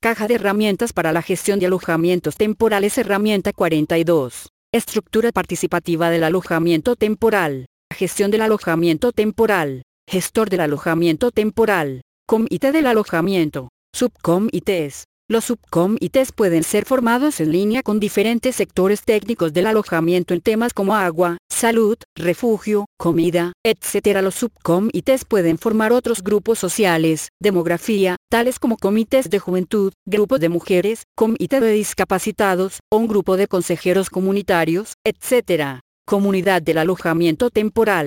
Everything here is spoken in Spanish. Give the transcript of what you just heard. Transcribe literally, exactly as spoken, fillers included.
Caja de herramientas para la gestión de alojamientos temporales. Herramienta cuarenta y dos. Estructura participativa del alojamiento temporal. Gestión del alojamiento temporal. Gestor del alojamiento temporal. Comité del alojamiento. Subcomités. Los subcomités pueden ser formados en línea con diferentes sectores técnicos del alojamiento en temas como agua, salud, refugio, comida, etcétera. Los subcomités pueden formar otros grupos sociales, demografía, tales como comités de juventud, grupos de mujeres, comité de discapacitados, o un grupo de consejeros comunitarios, etcétera. Comunidad del alojamiento temporal.